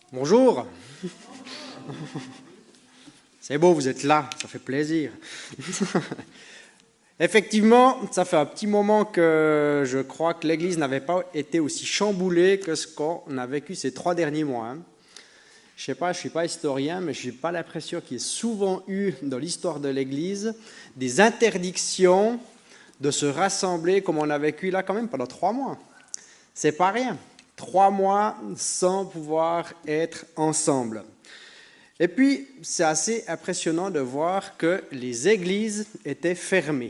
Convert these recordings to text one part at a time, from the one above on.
Bonjour. C'est beau, vous êtes là, ça fait plaisir. Effectivement, ça fait un petit moment que je crois que l'Église n'avait pas été aussi chamboulée que ce qu'on a vécu ces 3 derniers mois. Je ne sais pas, je ne suis pas historien, mais je n'ai pas l'impression qu'il y ait souvent eu dans l'histoire de l'Église des interdictions de se rassembler comme on a vécu là quand même pendant 3 mois. C'est pas rien. 3 mois sans pouvoir être ensemble. Et puis, c'est assez impressionnant de voir que les églises étaient fermées.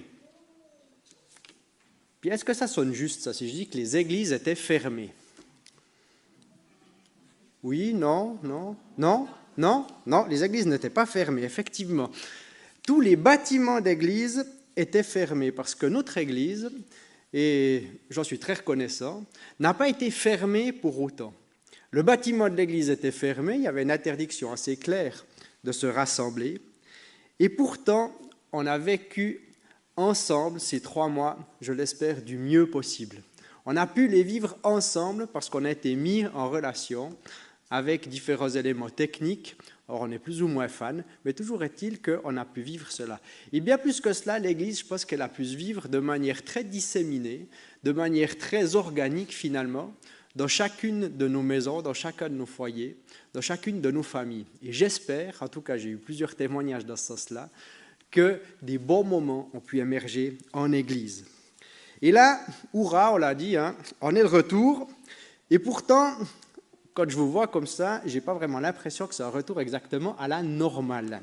Puis, est-ce que ça sonne juste, ça, si je dis que les églises étaient fermées? Oui, non, non, non, non, non, les églises n'étaient pas fermées, effectivement. Tous les bâtiments d'église étaient fermés parce que notre église, et j'en suis très reconnaissant, n'a pas été fermée pour autant. Le bâtiment de l'église était fermé, il y avait une interdiction assez claire de se rassembler, et pourtant, on a vécu ensemble ces 3 mois, je l'espère, du mieux possible. On a pu les vivre ensemble parce qu'on a été mis en relation avec différents éléments techniques. Or, on est plus ou moins fan, mais toujours est-il qu'on a pu vivre cela. Et bien plus que cela, l'Église, je pense qu'elle a pu se vivre de manière très disséminée, de manière très organique finalement, dans chacune de nos maisons, dans chacun de nos foyers, dans chacune de nos familles. Et j'espère, en tout cas j'ai eu plusieurs témoignages dans ce sens-là, que des bons moments ont pu émerger en Église. Et là, hurrah, on l'a dit, on est de retour, et pourtant, quand je vous vois comme ça, je n'ai pas vraiment l'impression que c'est un retour exactement à la normale.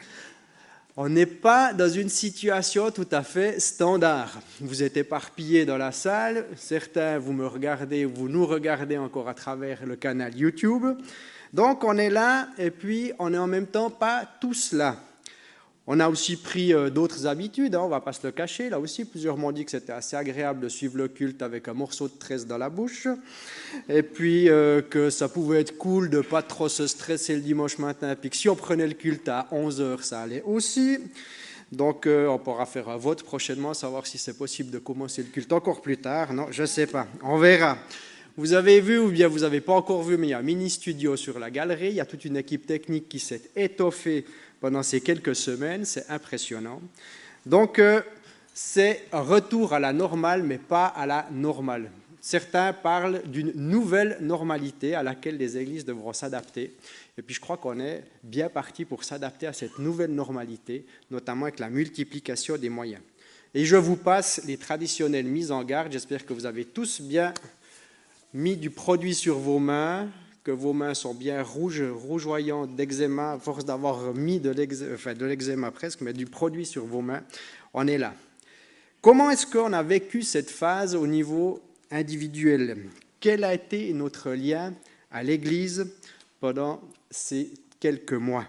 On n'est pas dans une situation tout à fait standard. Vous êtes éparpillés dans la salle, certains vous me regardez, vous nous regardez encore à travers le canal YouTube. Donc on est là et puis on n'est en même temps pas tous là. On a aussi pris d'autres habitudes, on ne va pas se le cacher. Là aussi, plusieurs m'ont dit que c'était assez agréable de suivre le culte avec un morceau de tresse dans la bouche. Et puis que ça pouvait être cool de ne pas trop se stresser le dimanche matin. Puis que si on prenait le culte à 11h, ça allait aussi. Donc on pourra faire un vote prochainement, savoir si c'est possible de commencer le culte encore plus tard. Non, je ne sais pas, on verra. Vous avez vu, ou bien vous n'avez pas encore vu, mais il y a un mini-studio sur la galerie. Il y a toute une équipe technique qui s'est étoffée pendant ces quelques semaines, c'est impressionnant. Donc, c'est un retour à la normale, mais pas à la normale. Certains parlent d'une nouvelle normalité à laquelle les églises devront s'adapter. Et puis, je crois qu'on est bien parti pour s'adapter à cette nouvelle normalité, notamment avec la multiplication des moyens. Et je vous passe les traditionnelles mises en garde. J'espère que vous avez tous bien mis du produit sur vos mains, que vos mains sont bien rougeoyantes d'eczéma, à force d'avoir mis de l'eczéma presque, mais du produit sur vos mains, on est là. Comment est-ce qu'on a vécu cette phase au niveau individuel? Quel a été notre lien à l'Église pendant ces quelques mois?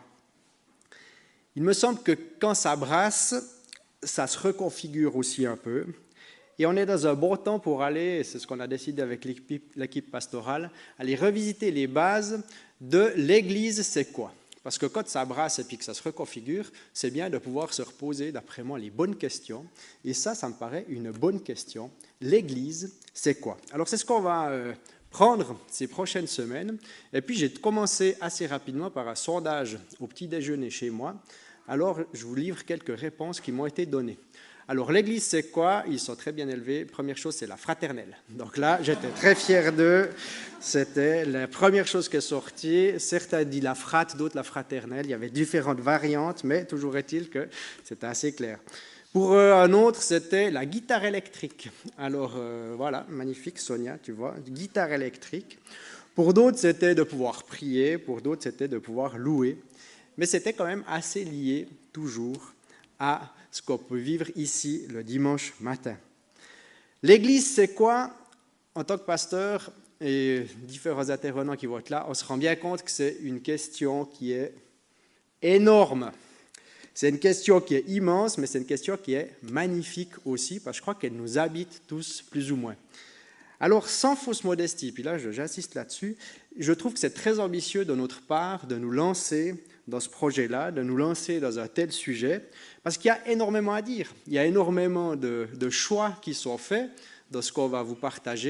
Il me semble que quand ça brasse, ça se reconfigure aussi un peu. Et on est dans un bon temps pour aller, c'est ce qu'on a décidé avec l'équipe pastorale, aller revisiter les bases de l'Église, c'est quoi? Parce que quand ça brasse et puis que ça se reconfigure, c'est bien de pouvoir se reposer, d'après moi, les bonnes questions. Et ça me paraît une bonne question. L'Église, c'est quoi? Alors, c'est ce qu'on va prendre ces prochaines semaines. Et puis, j'ai commencé assez rapidement par un sondage au petit déjeuner chez moi. Alors, je vous livre quelques réponses qui m'ont été données. Alors, l'Église, c'est quoi? Ils sont très bien élevés. Première chose, c'est la fraternelle. Donc là, j'étais très fier d'eux. C'était la première chose qui est sortie. Certains disent la frat, d'autres la fraternelle. Il y avait différentes variantes, mais toujours est-il que c'était assez clair. Pour un autre, c'était la guitare électrique. Alors, voilà, magnifique, Sonia, tu vois, guitare électrique. Pour d'autres, c'était de pouvoir prier. Pour d'autres, c'était de pouvoir louer. Mais c'était quand même assez lié, toujours, à ce qu'on peut vivre ici le dimanche matin. L'Église, c'est quoi? En tant que pasteur et différents intervenants qui vont être là, on se rend bien compte que c'est une question qui est énorme. C'est une question qui est immense, mais c'est une question qui est magnifique aussi, parce que je crois qu'elle nous habite tous plus ou moins. Alors, sans fausse modestie, puis là j'insiste là-dessus, je trouve que c'est très ambitieux de notre part de nous lancer dans ce projet-là, de nous lancer dans un tel sujet, parce qu'il y a énormément à dire. Il y a énormément de choix qui sont faits dans ce qu'on va vous partager.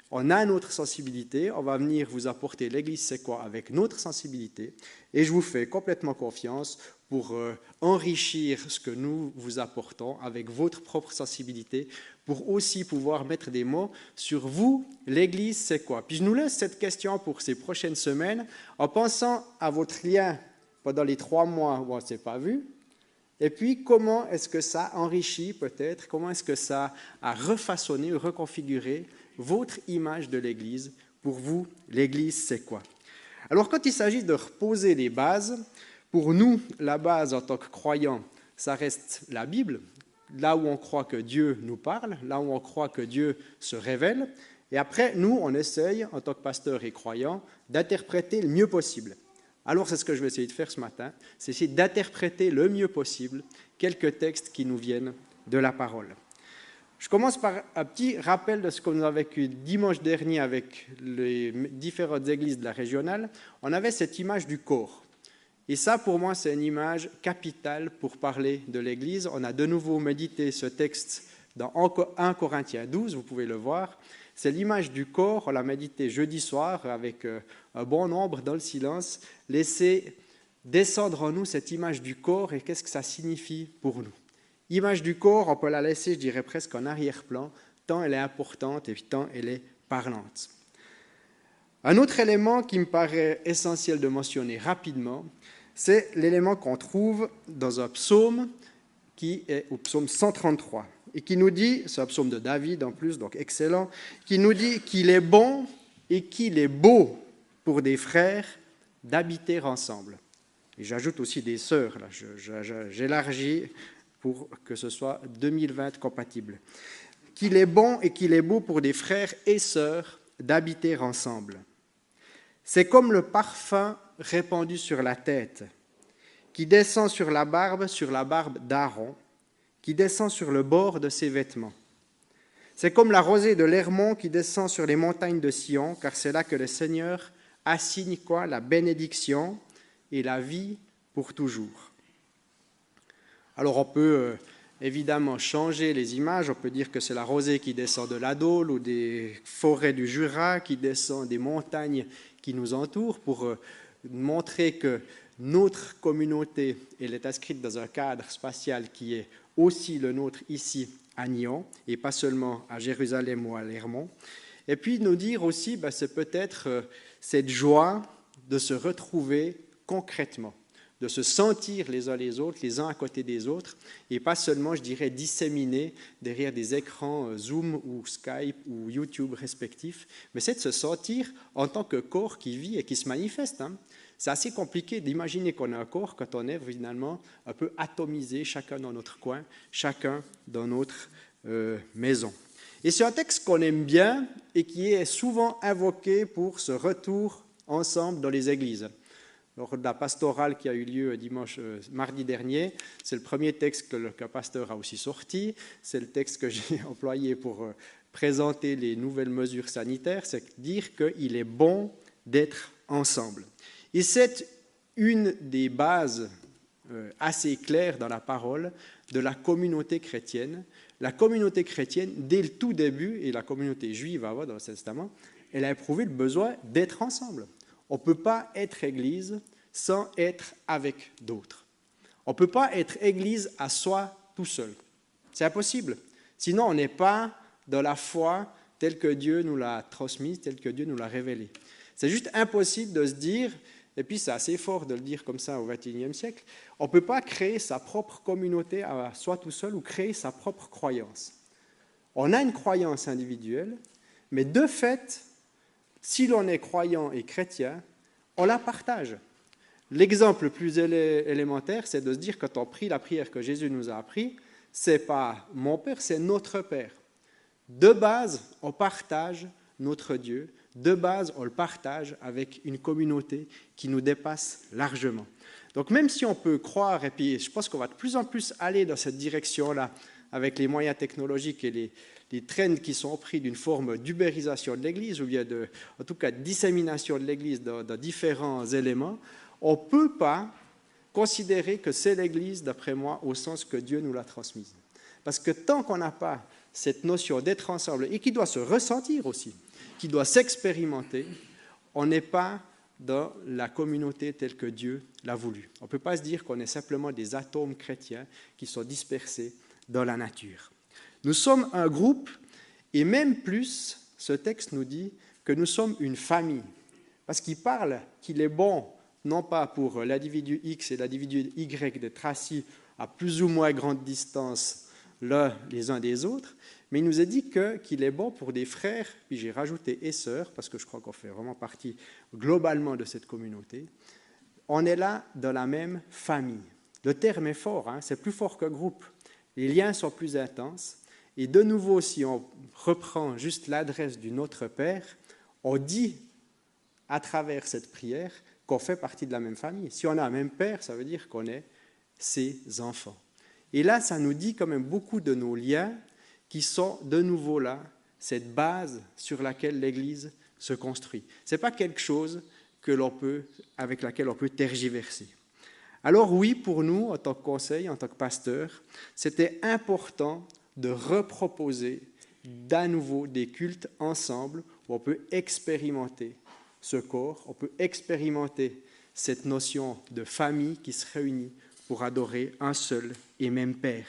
On a notre sensibilité, on va venir vous apporter l'Église c'est quoi avec notre sensibilité, et je vous fais complètement confiance pour enrichir ce que nous vous apportons avec votre propre sensibilité, pour aussi pouvoir mettre des mots sur vous, l'Église c'est quoi. Puis je nous laisse cette question pour ces prochaines semaines, en pensant à votre lien pendant les 3 mois où on ne s'est pas vu, et puis comment est-ce que ça enrichit peut-être, comment est-ce que ça a refaçonné, reconfiguré votre image de l'Église. Pour vous, l'Église, c'est quoi? Alors, quand il s'agit de reposer les bases, pour nous, la base en tant que croyants, ça reste la Bible, là où on croit que Dieu nous parle, là où on croit que Dieu se révèle. Et après, nous, on essaye, en tant que pasteur et croyant, d'interpréter le mieux possible. Alors, c'est ce que je vais essayer de faire ce matin, c'est essayer d'interpréter le mieux possible quelques textes qui nous viennent de la parole. Je commence par un petit rappel de ce qu'on a vécu dimanche dernier avec les différentes églises de la régionale. On avait cette image du corps. Et ça, pour moi, c'est une image capitale pour parler de l'Église. On a de nouveau médité ce texte dans 1 Corinthiens 12, vous pouvez le voir. C'est l'image du corps, on l'a médité jeudi soir avec un bon nombre dans le silence. Laissez descendre en nous cette image du corps et qu'est-ce que ça signifie pour nous. Image du corps, on peut la laisser, je dirais presque en arrière-plan, tant elle est importante et tant elle est parlante. Un autre élément qui me paraît essentiel de mentionner rapidement, c'est l'élément qu'on trouve dans un psaume qui est au psaume 133 et qui nous dit, c'est un psaume de David en plus, donc excellent, qui nous dit qu'il est bon et qu'il est beau pour des frères d'habiter ensemble. Et j'ajoute aussi des sœurs, là, j'élargis pour que ce soit 2020 compatible. Qu'il est bon et qu'il est beau pour des frères et sœurs d'habiter ensemble. C'est comme le parfum répandu sur la tête, qui descend sur la barbe d'Aaron, qui descend sur le bord de ses vêtements. C'est comme la rosée de l'Hermon qui descend sur les montagnes de Sion, car c'est là que le Seigneur assigne quoi? La bénédiction et la vie pour toujours. Alors on peut évidemment changer les images, on peut dire que c'est la rosée qui descend de la Dôle ou des forêts du Jura qui descend des montagnes qui nous entourent pour montrer que notre communauté elle est inscrite dans un cadre spatial qui est aussi le nôtre ici à Nyon et pas seulement à Jérusalem ou à l'Hermon. Et puis nous dire aussi, c'est peut-être cette joie de se retrouver concrètement, de se sentir les uns les autres, les uns à côté des autres, et pas seulement, je dirais, disséminés derrière des écrans Zoom ou Skype ou YouTube respectifs, mais c'est de se sentir en tant que corps qui vit et qui se manifeste. C'est assez compliqué d'imaginer qu'on a un corps quand on est finalement un peu atomisé, chacun dans notre coin, chacun dans notre maison. Et c'est un texte qu'on aime bien et qui est souvent invoqué pour ce retour ensemble dans les églises. Lors de la pastorale qui a eu lieu mardi dernier, c'est le premier texte qu'un pasteur a aussi sorti. C'est le texte que j'ai employé pour présenter les nouvelles mesures sanitaires, c'est dire qu'il est bon d'être ensemble. Et c'est une des bases assez claires dans la parole de la communauté chrétienne. La communauté chrétienne, dès le tout début, et la communauté juive avant dans l'Ancien Testament, elle a éprouvé le besoin d'être ensemble. On ne peut pas être Église sans être avec d'autres. On ne peut pas être Église à soi tout seul. C'est impossible. Sinon, on n'est pas dans la foi telle que Dieu nous l'a transmise, telle que Dieu nous l'a révélée. C'est juste impossible de se dire, et puis c'est assez fort de le dire comme ça au XXIe siècle, on ne peut pas créer sa propre communauté à soi tout seul ou créer sa propre croyance. On a une croyance individuelle, mais de fait, si l'on est croyant et chrétien, on la partage. L'exemple le plus élémentaire, c'est de se dire, quand on prie la prière que Jésus nous a appris, ce n'est pas mon Père, c'est notre Père. De base, on partage notre Dieu. De base, on le partage avec une communauté qui nous dépasse largement. Donc même si on peut croire, et puis je pense qu'on va de plus en plus aller dans cette direction-là, avec les moyens technologiques et les trends qui sont pris d'une forme d'ubérisation de l'Église, ou bien en tout cas de dissémination de l'Église dans différents éléments, on ne peut pas considérer que c'est l'Église, d'après moi, au sens que Dieu nous l'a transmise. Parce que tant qu'on n'a pas cette notion d'être ensemble, et qui doit se ressentir aussi, qui doit s'expérimenter, on n'est pas dans la communauté telle que Dieu l'a voulu. On ne peut pas se dire qu'on est simplement des atomes chrétiens qui sont dispersés dans la nature. Nous sommes un groupe, et même plus, ce texte nous dit que nous sommes une famille. Parce qu'il parle qu'il est bon, non pas pour l'individu X et l'individu Y d'être assis à plus ou moins grande distance l'un les uns des autres, mais il nous a dit qu'il est bon pour des frères, puis j'ai rajouté et sœurs, parce que je crois qu'on fait vraiment partie globalement de cette communauté. On est là dans la même famille. Le terme est fort, hein, c'est plus fort qu'un groupe. Les liens sont plus intenses. Et de nouveau, si on reprend juste l'adresse du Notre Père, on dit à travers cette prière qu'on fait partie de la même famille. Si on a un même Père, ça veut dire qu'on est ses enfants. Et là, ça nous dit quand même beaucoup de nos liens qui sont de nouveau là, cette base sur laquelle l'Église se construit. Ce n'est pas quelque chose avec laquelle on peut tergiverser. Alors oui, pour nous, en tant que conseil, en tant que pasteur, c'était important de reproposer d'à nouveau des cultes ensemble où on peut expérimenter ce corps, on peut expérimenter cette notion de famille qui se réunit pour adorer un seul et même Père.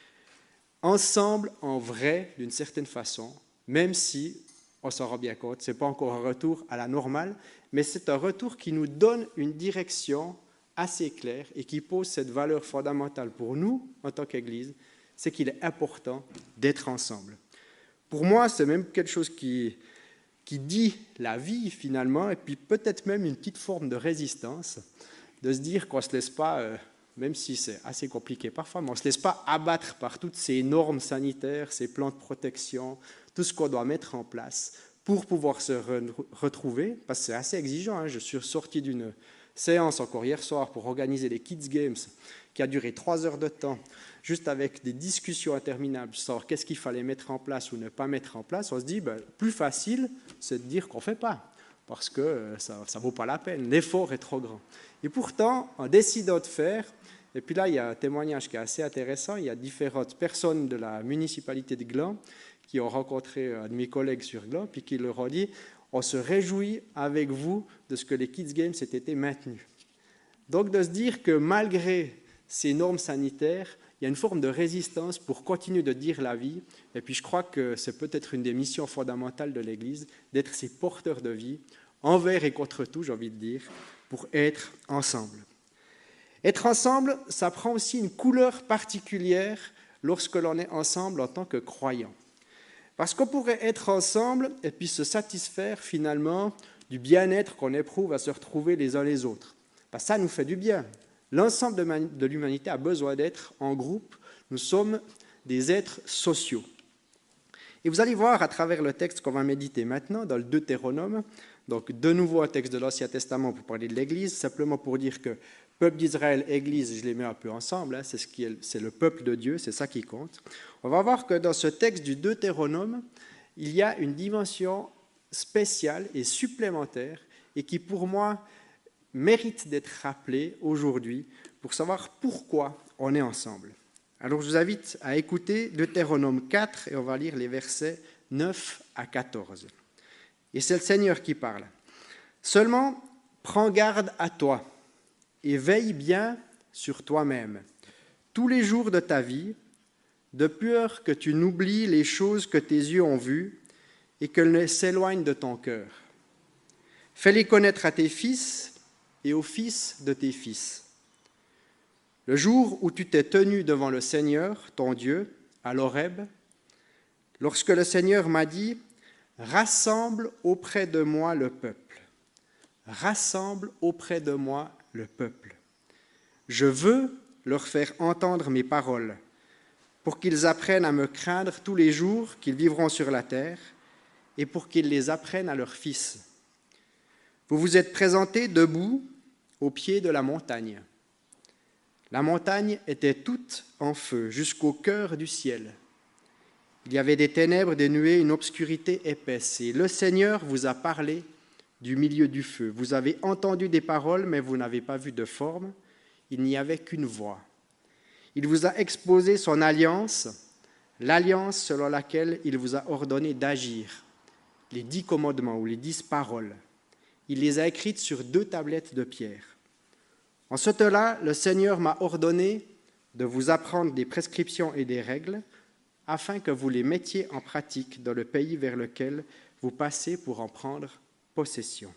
Ensemble, en vrai, d'une certaine façon, même si, on s'en rend bien compte, ce n'est pas encore un retour à la normale, mais c'est un retour qui nous donne une direction assez claire et qui pose cette valeur fondamentale pour nous, en tant qu'Église, c'est qu'il est important d'être ensemble. Pour moi, c'est même quelque chose qui dit la vie, finalement, et puis peut-être même une petite forme de résistance, de se dire qu'on ne se laisse pas, même si c'est assez compliqué parfois, mais on ne se laisse pas abattre par toutes ces normes sanitaires, ces plans de protection, tout ce qu'on doit mettre en place pour pouvoir se retrouver, parce que c'est assez exigeant. Hein. Je suis sorti d'une séance encore hier soir pour organiser les Kids Games, qui a duré 3 heures de temps, juste avec des discussions interminables sur qu'est-ce qu'il fallait mettre en place ou ne pas mettre en place. On se dit, plus facile, c'est de dire qu'on ne fait pas, parce que ça ne vaut pas la peine, l'effort est trop grand. Et pourtant, en décidant de faire, et puis là, il y a un témoignage qui est assez intéressant, il y a différentes personnes de la municipalité de Gland qui ont rencontré un de mes collègues sur Gland, puis qui leur ont dit, on se réjouit avec vous de ce que les Kids Games aient été maintenus. Donc de se dire que malgré ces normes sanitaires, il y a une forme de résistance pour continuer de dire la vie. Et puis je crois que c'est peut-être une des missions fondamentales de l'Église, d'être ces porteurs de vie, envers et contre tout, j'ai envie de dire, pour être ensemble. Être ensemble, ça prend aussi une couleur particulière lorsque l'on est ensemble en tant que croyant. Parce qu'on pourrait être ensemble et puis se satisfaire finalement du bien-être qu'on éprouve à se retrouver les uns les autres. Ça nous fait du bien. L'ensemble de l'humanité a besoin d'être en groupe. Nous sommes des êtres sociaux. Et vous allez voir à travers le texte qu'on va méditer maintenant, dans le Deutéronome, donc de nouveau un texte de l'Ancien Testament pour parler de l'Église, simplement pour dire que peuple d'Israël, Église, je les mets un peu ensemble, hein, c'est le peuple de Dieu, c'est ça qui compte. On va voir que dans ce texte du Deutéronome, il y a une dimension spéciale et supplémentaire et qui, pour moi, mérite d'être rappelée aujourd'hui pour savoir pourquoi on est ensemble. Alors, je vous invite à écouter Deutéronome 4 et on va lire les versets 9 à 14. Et c'est le Seigneur qui parle. « Seulement, prends garde à toi et veille bien sur toi-même tous les jours de ta vie, de peur que tu n'oublies les choses que tes yeux ont vues et qu'elles ne s'éloignent de ton cœur. Fais-les connaître à tes fils et aux fils de tes fils. Le jour où tu t'es tenu devant le Seigneur, ton Dieu, à l'Horeb, lorsque le Seigneur m'a dit « Rassemble auprès de moi le peuple. Rassemble auprès de moi le peuple. Je veux leur faire entendre mes paroles, pour qu'ils apprennent à me craindre tous les jours qu'ils vivront sur la terre, et pour qu'ils les apprennent à leurs fils. Vous vous êtes présentés debout au pied de la montagne. La montagne était toute en feu jusqu'au cœur du ciel. Il y avait des ténèbres, des nuées, une obscurité épaisse. Et le Seigneur vous a parlé du milieu du feu. Vous avez entendu des paroles, mais vous n'avez pas vu de forme. Il n'y avait qu'une voix. Il vous a exposé son alliance, l'alliance selon laquelle il vous a ordonné d'agir, les 10 commandements ou les 10 paroles. Il les a écrites sur 2 tablettes de pierre. En ce temps-là, le Seigneur m'a ordonné de vous apprendre des prescriptions et des règles afin que vous les mettiez en pratique dans le pays vers lequel vous passez pour en prendre possession.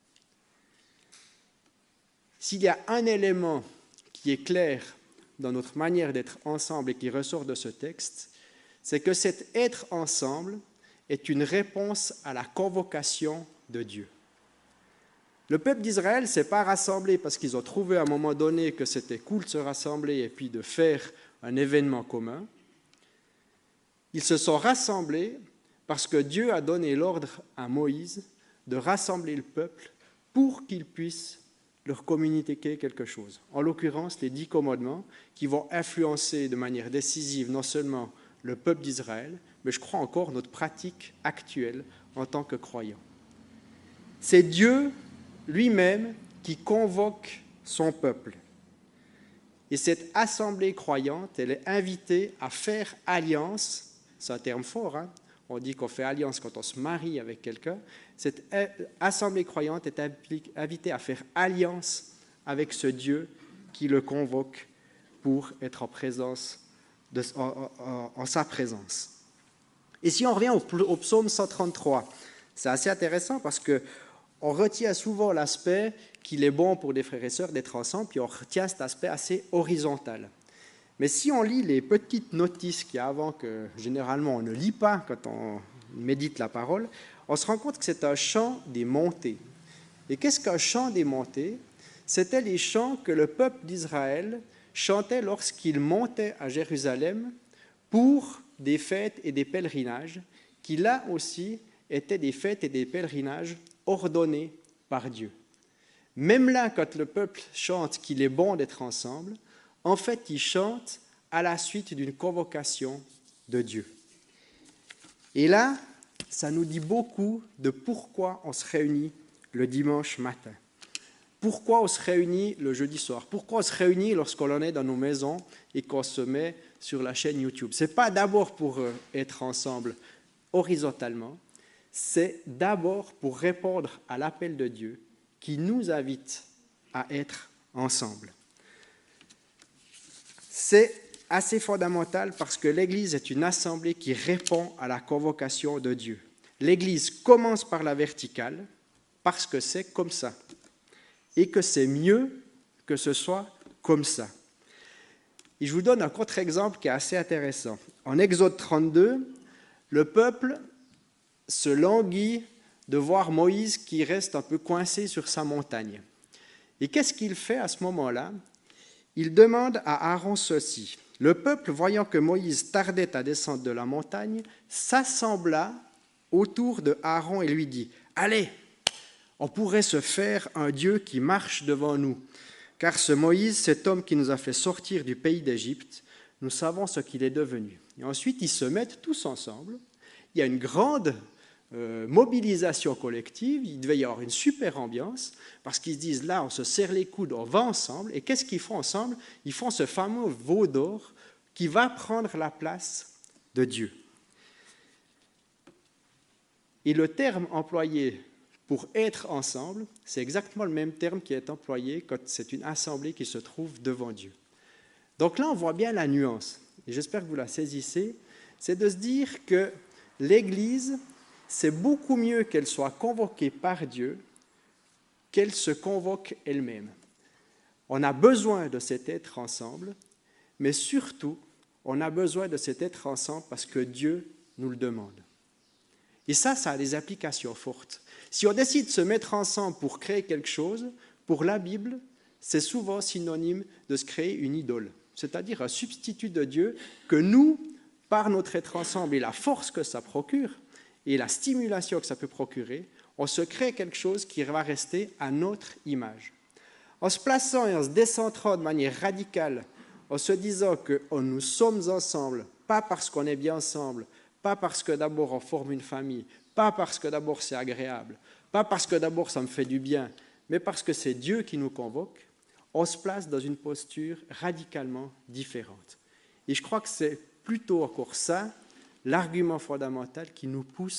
S'il y a un élément qui est clair dans notre manière d'être ensemble et qui ressort de ce texte, c'est que cet être ensemble est une réponse à la convocation de Dieu. Le peuple d'Israël ne s'est pas rassemblé parce qu'ils ont trouvé à un moment donné que c'était cool de se rassembler et puis de faire un événement commun. Ils se sont rassemblés parce que Dieu a donné l'ordre à Moïse de rassembler le peuple pour qu'il puisse leur communiquer quelque chose. En l'occurrence, les 10 commandements qui vont influencer de manière décisive non seulement le peuple d'Israël, mais je crois encore notre pratique actuelle en tant que croyants. C'est Dieu lui-même qui convoque son peuple. Et cette assemblée croyante, elle est invitée à faire alliance. C'est un terme fort, hein? On dit qu'on fait alliance quand on se marie avec quelqu'un. Cette assemblée croyante est invitée à faire alliance avec ce Dieu qui le convoque pour être en sa présence. Et si on revient au psaume 133, c'est assez intéressant parce qu'on retient souvent l'aspect qu'il est bon pour des frères et sœurs d'être ensemble, puis on retient cet aspect assez horizontal. Mais si on lit les petites notices qu'il y a avant, que généralement on ne lit pas quand on médite la parole, on se rend compte que c'est un chant des montées. Et qu'est-ce qu'un chant des montées? C'était les chants que le peuple d'Israël chantait lorsqu'il montait à Jérusalem pour des fêtes et des pèlerinages, qui là aussi étaient des fêtes et des pèlerinages ordonnés par Dieu. Même là, quand le peuple chante qu'il est bon d'être ensemble, en fait, il chante à la suite d'une convocation de Dieu. Et là, ça nous dit beaucoup de pourquoi on se réunit le dimanche matin. Pourquoi on se réunit le jeudi soir? Pourquoi on se réunit lorsqu'on en est dans nos maisons et qu'on se met sur la chaîne YouTube? Ce n'est pas d'abord pour être ensemble horizontalement, c'est d'abord pour répondre à l'appel de Dieu qui nous invite à être ensemble. C'est assez fondamental parce que l'Église est une assemblée qui répond à la convocation de Dieu. L'Église commence par la verticale parce que c'est comme ça et que c'est mieux que ce soit comme ça. Et je vous donne un contre-exemple qui est assez intéressant. En Exode 32, le peuple se languit de voir Moïse qui reste un peu coincé sur sa montagne. Et qu'est-ce qu'il fait à ce moment-là? Il demande à Aaron ceci. Le peuple, voyant que Moïse tardait à descendre de la montagne, s'assembla autour de Aaron et lui dit « Allez, on pourrait se faire un Dieu qui marche devant nous, car ce Moïse, cet homme qui nous a fait sortir du pays d'Égypte, nous savons ce qu'il est devenu. » Et ensuite, ils se mettent tous ensemble. Il y a une grande mobilisation collective, il devait y avoir une super ambiance, parce qu'ils se disent, là, on se serre les coudes, on va ensemble, et qu'est-ce qu'ils font ensemble? Ils font ce fameux veau d'or qui va prendre la place de Dieu. Et le terme employé pour être ensemble, c'est exactement le même terme qui est employé quand c'est une assemblée qui se trouve devant Dieu. Donc là, on voit bien la nuance, et j'espère que vous la saisissez, c'est de se dire que l'Église, c'est beaucoup mieux qu'elle soit convoquée par Dieu qu'elle se convoque elle-même. On a besoin de cet être ensemble, mais surtout, on a besoin de cet être ensemble parce que Dieu nous le demande. Et ça a des applications fortes. Si on décide de se mettre ensemble pour créer quelque chose, pour la Bible, c'est souvent synonyme de se créer une idole, c'est-à-dire un substitut de Dieu que nous, par notre être ensemble et la force que ça procure, et la stimulation que ça peut procurer, on se crée quelque chose qui va rester à notre image. En se plaçant et en se décentrant de manière radicale, en se disant que nous sommes ensemble, pas parce qu'on est bien ensemble, pas parce que d'abord on forme une famille, pas parce que d'abord c'est agréable, pas parce que d'abord ça me fait du bien, mais parce que c'est Dieu qui nous convoque, on se place dans une posture radicalement différente. Et je crois que c'est plutôt encore ça, l'argument fondamental qui nous pousse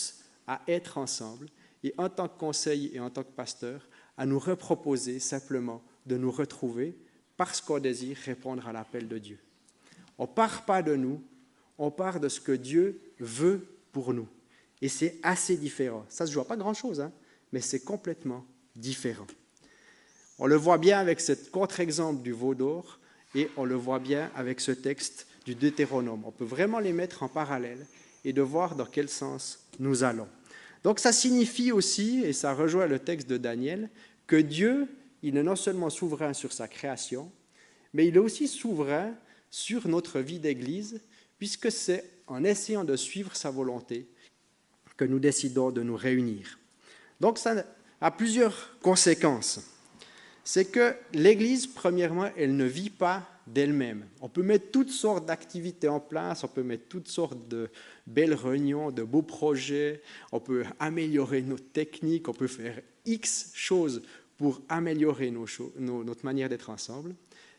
à être ensemble et en tant que conseil et en tant que pasteur, à nous reproposer simplement de nous retrouver parce qu'on désire répondre à l'appel de Dieu. On ne part pas de nous, on part de ce que Dieu veut pour nous. Et c'est assez différent. Ça ne se joue à pas grand-chose, hein, mais c'est complètement différent. On le voit bien avec ce contre-exemple du veau d'or et on le voit bien avec ce texte du Deutéronome. On peut vraiment les mettre en parallèle et de voir dans quel sens nous allons. Donc ça signifie aussi, et ça rejoint le texte de Daniel, que Dieu, il est non seulement souverain sur sa création, mais il est aussi souverain sur notre vie d'Église, puisque c'est en essayant de suivre sa volonté que nous décidons de nous réunir. Donc ça a plusieurs conséquences. C'est que l'Église, premièrement, elle ne vit pas d'elle-même. On peut mettre toutes sortes d'activités en place, on peut mettre toutes sortes de belles réunions, de beaux projets, on peut améliorer nos techniques, on peut faire X choses pour améliorer notre manière d'être ensemble.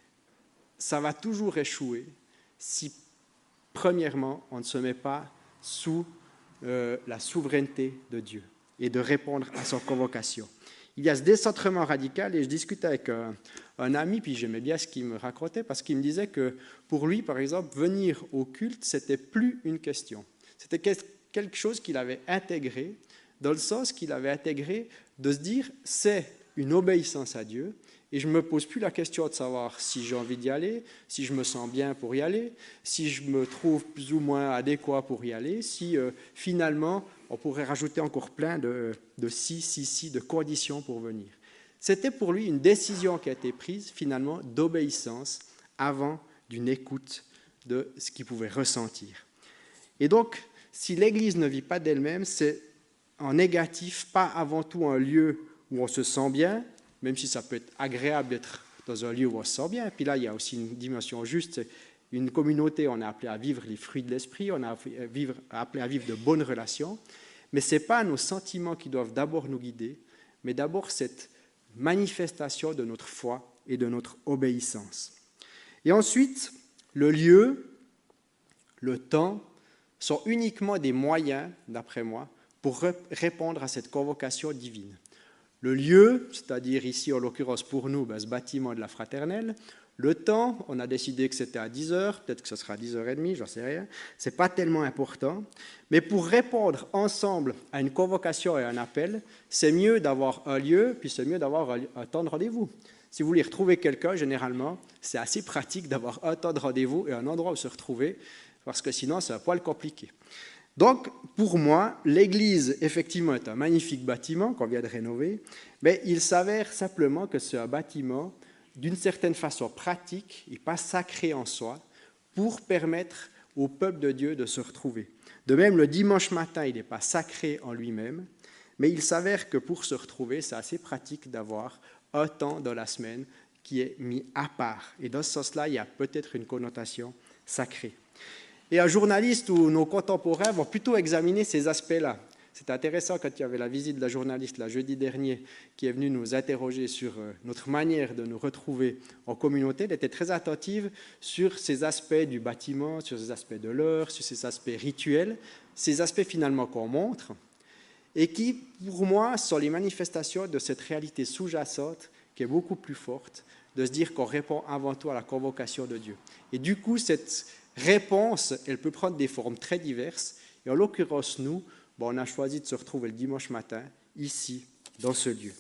Ça va toujours échouer si, premièrement, on ne se met pas sous la souveraineté de Dieu et de répondre à sa convocation. Il y a ce décentrement radical et je discutais avec un ami, puis j'aimais bien ce qu'il me racontait, parce qu'il me disait que pour lui, par exemple, venir au culte, c'était plus une question. C'était quelque chose qu'il avait intégré, dans le sens qu'il avait intégré de se dire, c'est une obéissance à Dieu, et je ne me pose plus la question de savoir si j'ai envie d'y aller, si je me sens bien pour y aller, si je me trouve plus ou moins adéquat pour y aller, si finalement on pourrait rajouter encore plein de si, de conditions pour venir. C'était pour lui une décision qui a été prise finalement d'obéissance avant d'une écoute de ce qu'il pouvait ressentir. Et donc, si l'Église ne vit pas d'elle-même, c'est en négatif, pas avant tout un lieu où on se sent bien, même si ça peut être agréable d'être dans un lieu où on se sent bien. Et puis là, il y a aussi une dimension juste. Une communauté, on est appelé à vivre les fruits de l'esprit, on est appelé à vivre de bonnes relations. Mais ce n'est pas nos sentiments qui doivent d'abord nous guider, mais d'abord cette manifestation de notre foi et de notre obéissance. Et ensuite, le lieu, le temps, sont uniquement des moyens, d'après moi, pour répondre à cette convocation divine. Le lieu, c'est-à-dire ici, en l'occurrence pour nous, ce bâtiment de la Fraternelle. Le temps, on a décidé que c'était à 10h, peut-être que ce sera à 10h30, j'en sais rien. Ce n'est pas tellement important. Mais pour répondre ensemble à une convocation et un appel, c'est mieux d'avoir un lieu, puis c'est mieux d'avoir un temps de rendez-vous. Si vous voulez retrouver quelqu'un, généralement, c'est assez pratique d'avoir un temps de rendez-vous et un endroit où se retrouver, parce que sinon, c'est un poil compliqué. Donc, pour moi, l'église, effectivement, est un magnifique bâtiment qu'on vient de rénover, mais il s'avère simplement que c'est un bâtiment, d'une certaine façon pratique et pas sacré en soi, pour permettre au peuple de Dieu de se retrouver. De même, le dimanche matin, il n'est pas sacré en lui-même, mais il s'avère que pour se retrouver, c'est assez pratique d'avoir un temps dans la semaine qui est mis à part. Et dans ce sens-là, il y a peut-être une connotation sacrée. Et un journaliste ou nos contemporains vont plutôt examiner ces aspects-là. C'est intéressant quand il y avait la visite de la journaliste là, jeudi dernier qui est venue nous interroger sur notre manière de nous retrouver en communauté. Elle était très attentive sur ces aspects du bâtiment, sur ces aspects de l'heure, sur ces aspects rituels, ces aspects finalement qu'on montre et qui, pour moi, sont les manifestations de cette réalité sous-jacente qui est beaucoup plus forte, de se dire qu'on répond avant tout à la convocation de Dieu. Et du coup, cette réponse, elle peut prendre des formes très diverses. Et en l'occurrence, nous, on a choisi de se retrouver le dimanche matin, ici, dans ce lieu.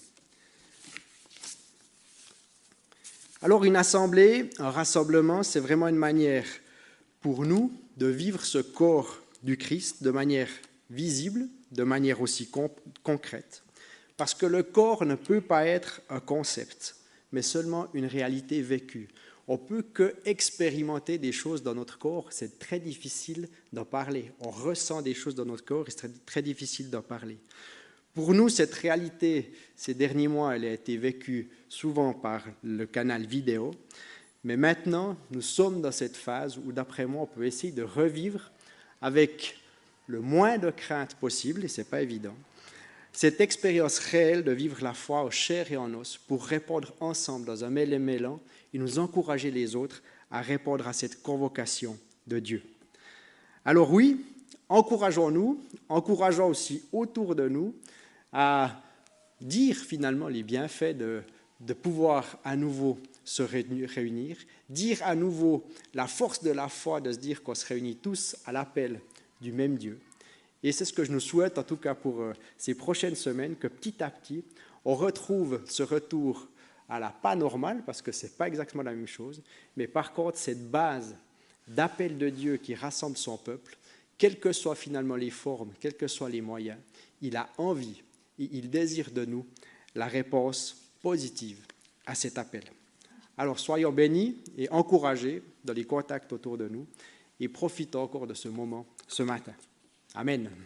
Alors, une assemblée, un rassemblement, c'est vraiment une manière pour nous de vivre ce corps du Christ de manière visible, de manière aussi concrète. Parce que le corps ne peut pas être un concept, mais seulement une réalité vécue. On ne peut qu'expérimenter des choses dans notre corps, c'est très difficile d'en parler. On ressent des choses dans notre corps et c'est très difficile d'en parler. Pour nous, cette réalité, ces derniers mois, elle a été vécue souvent par le canal vidéo, mais maintenant, nous sommes dans cette phase où, d'après moi, on peut essayer de revivre avec le moins de crainte possible, et ce n'est pas évident, cette expérience réelle de vivre la foi en chair et en os pour répondre ensemble dans un mêlé-mêlant et nous encourager les autres à répondre à cette convocation de Dieu. Alors oui, encourageons-nous, encourageons aussi autour de nous à dire finalement les bienfaits de pouvoir à nouveau se réunir, dire à nouveau la force de la foi, de se dire qu'on se réunit tous à l'appel du même Dieu. Et c'est ce que je nous souhaite, en tout cas pour ces prochaines semaines, que petit à petit, on retrouve ce retour à la pas normale, parce que ce n'est pas exactement la même chose, mais par contre, cette base d'appel de Dieu qui rassemble son peuple, quelles que soient finalement les formes, quels que soient les moyens, il a envie et il désire de nous la réponse positive à cet appel. Alors soyons bénis et encouragés dans les contacts autour de nous et profitons encore de ce moment ce matin. Amen.